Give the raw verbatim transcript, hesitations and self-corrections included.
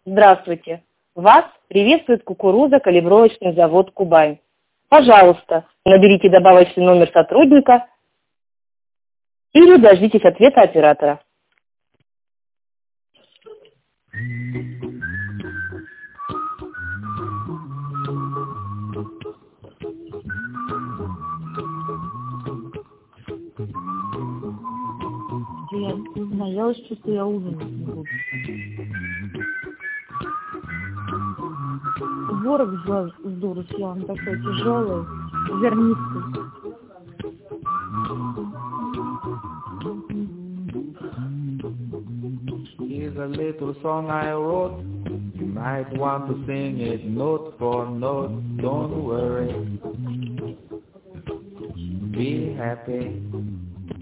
Здравствуйте. Вас приветствует кукуруза-калибровочный завод «Кубань». Пожалуйста, наберите добавочный номер сотрудника или дождитесь ответа оператора. Я не знаю, я очень чувствую, я ужинать не буду. Ворог с дуру съел, он такой тяжелый, зернистый. Here's a little song I wrote. You might want to sing it note for note. Don't worry. Be happy.